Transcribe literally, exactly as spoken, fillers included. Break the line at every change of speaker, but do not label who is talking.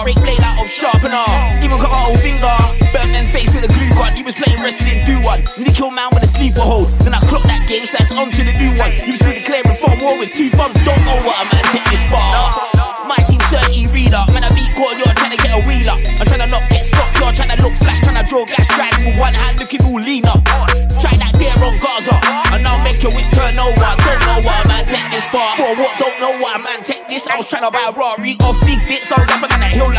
Rick blade out of sharpener. Even got my old finger. Birdman's face with a glue gun. He was playing wrestling, do one. Then he killed man with a sleeper hold. Then I clocked that game, so that's on to the new one. You still declaring farm war with two thumbs. Don't know what a man take this far. My team thirty reader. Man, I beat call, you're trying to get a wheel up. I'm trying to not get stopped, you're trying to look flash, trying to draw gas, driving with one hand, looking all lean up. Try that there on Gaza, and I'll make your whip turn over. Don't know what a man take this far. For what? Don't know what a man take this. I was trying to buy a Rari off big bits. I'm